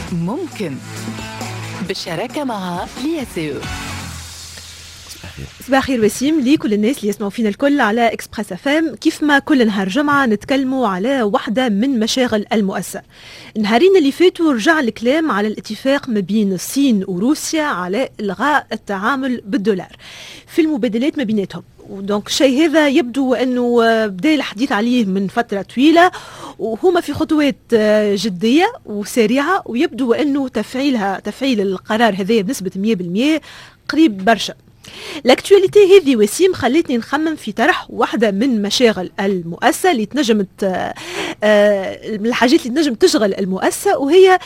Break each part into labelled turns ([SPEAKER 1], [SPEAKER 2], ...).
[SPEAKER 1] ممكن بالشراكة مع لياسيو.
[SPEAKER 2] صباح الخير وسيم لي كل الناس اللي يسمعوا فينا الكل على اكسبريس اف ام. كيف ما كل نهار جمعه نتكلموا على واحده من مشاغل المؤسسه. النهارين اللي فاتوا رجع الكلام على الاتفاق ما بين الصين وروسيا على الغاء التعامل بالدولار في المبادلات ما بيناتهم. ودونك الشيء هذا يبدو انه بدا الحديث عليه من فتره طويله، وهما في خطوات جديه وسريعه، ويبدو انه تفعيل القرار هذا بنسبه 100% قريب برشا. الاكتواليتي هذه وسيم خلتني نخمم في طرح واحدة من مشاغل المؤسسة اللي تنجم الحاجات اللي تنجم تشغل المؤسسة، وهي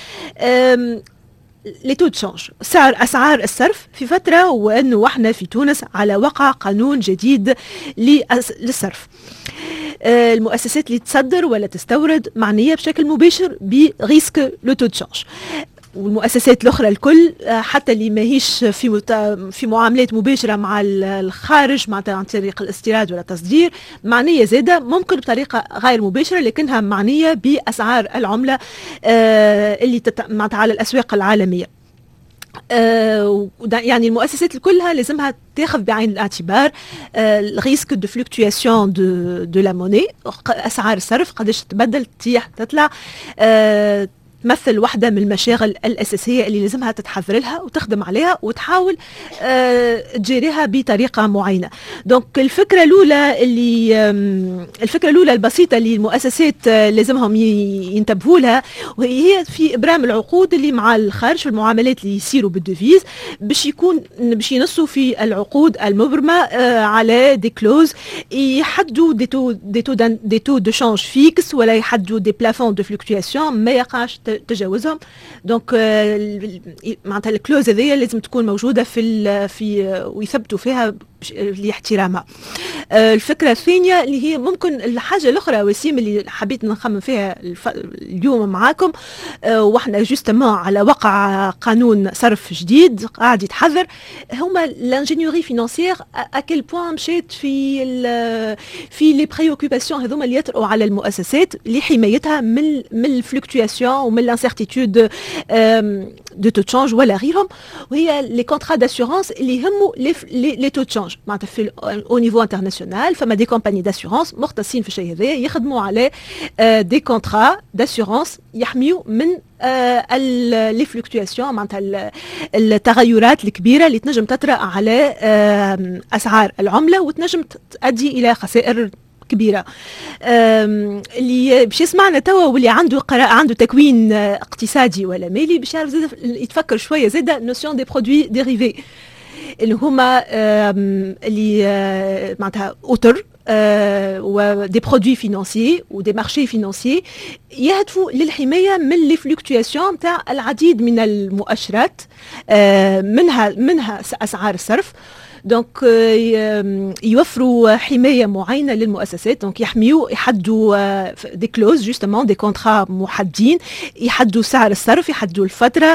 [SPEAKER 2] لي تو تشانج، اسعار الصرف في فترة، وانه احنا في تونس على وقع قانون جديد للصرف. المؤسسات اللي تصدر ولا تستورد معنية بشكل مباشر بريسك لو تو تشانج، والمؤسسات الأخرى الكل حتى اللي ماهيش في معاملات مباشرة مع الخارج عن طريق الاستيراد ولا التصدير، معنية زادة ممكن بطريقة غير مباشرة لكنها معنية بأسعار العملة اللي على الأسواق العالمية. يعني المؤسسات كلها لازمها تاخذ بعين الاعتبار الريسك دو فلوكتواسيون دو لا موني، أسعار الصرف قداش تتبدل تطيح تطلع، تمثل واحدة من المشاغل الأساسية اللي لازمها تتحذر لها وتخدم عليها وتحاول تجيريها بطريقة معينة. دونك الفكرة الأولى البسيطة اللي المؤسسات لازمهم ينتبهوا لها، وهي في إبرام العقود اللي مع الخارج في المعاملات اللي يصيروا بالديفيز، باش ينصوا في العقود المبرمة على دي كلوز يحدوا دي تو دو شانج فيكس، ولا يحدوا دي بلافون دو فلوكتواسيون ما يقعش تجاوزهم. دونك معناتها الكلوز هذه لازم تكون موجوده في ويثبتوا فيها لاحترامها. الفقره الثانيه اللي هي ممكن الحاجه الاخرى وسيم اللي حبيت نخمم فيها اليوم معاكم، واحنا جوستمون على وقع قانون صرف جديد قاعد يتحذر، هما لانجينيوري فينانسيير اكل بوان مشيت في لي بريوكوباسيون هذوما اللي يطرقوا على المؤسسات لحمايتها من الفلوكتواسيون ومن الانسيرتيتود دو تو تشانج ولا غيرهم، وهي لي كونترا داسيورونس اللي يهموا لي تو تشانج. معناتها في او نيفو انترناسيونال فما دي كومباني داسيورونس مختصين في الشيء هذا، يخدموا على دي كونترا داسيورونس يحميوا من لي فلوكتواسيون، معناتها التغيرات الكبيره اللي تنجم تطرأ على اسعار العمله وتنجم تؤدي الى خسائر كبيره. اللي باش يسمعنا توا واللي عنده تكوين اقتصادي ولا مالي باش يعرف يتفكر شويه زاده نوسيون دي برودوي ديريفي اللي هما اللي معناتها اوتر ودي برودوي فينانسيي ودي مارشي فينانسيي يهدفوا للحمايه من لي فلوكتواسيون تاع العديد من المؤشرات، منها اسعار الصرف. دونك يوفروا حمايه معينه للمؤسسات، دونك يحدوا دي كلوز جوستمون دي كونترا محددين، يحدوا سعر الصرف، يحدوا الفتره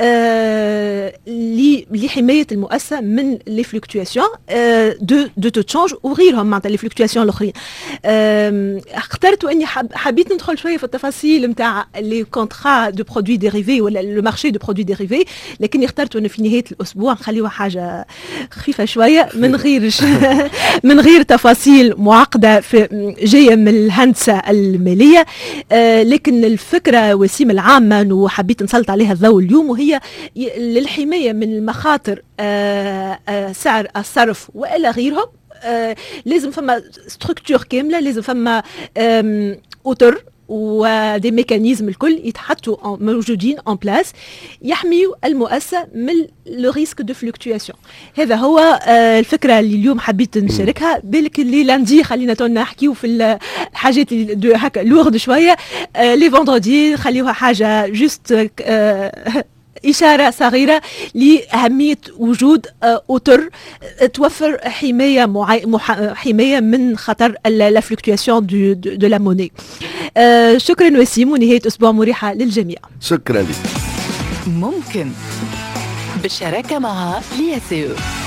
[SPEAKER 2] لحمايه المؤسسه من لي فلوكتواسيون دو تو تشانج وغيرهم، معناتها لي فلوكتواسيون الاخرين. اخترت اني حبيت ندخل شويه في التفاصيل نتاع لي كونترا دو برودوي ديريفي ولا لو مارشي دو برودوي ديريفي، لكن اخترت انه في نهايه الاسبوع نخليوها حاجه خفيفه شويه من غير تفاصيل معقده جايه من الهندسه الماليه. لكن الفكره وسيم العامه وحبيت نسلط عليها الضوء اليوم، وهي للحمايه من المخاطر سعر الصرف والى غيرهم. لازم فما ستركتور كامله، لازم فما اوتر ودي ميكانيزم الكل يتحطوا موجودين ان بلاس يحميوا المؤسسه من لو ريسك دو فلوكتواسيون. هذا هو الفكره اللي اليوم حبيت نشاركها. بالك اللي لاندي خلينا نحكيو في الحاجات اللي هكا لورد شويه، لي فوندردي خليوها حاجه جوست إشارة صغيرة لأهمية وجود أوتر توفر حماية من خطر لا فلوكتواسيون دو لا موني. شكرا وسيم، ونهاية أسبوع مريحة للجميع.
[SPEAKER 3] شكرا لك.
[SPEAKER 1] ممكن بالشراكة مع لياسيو.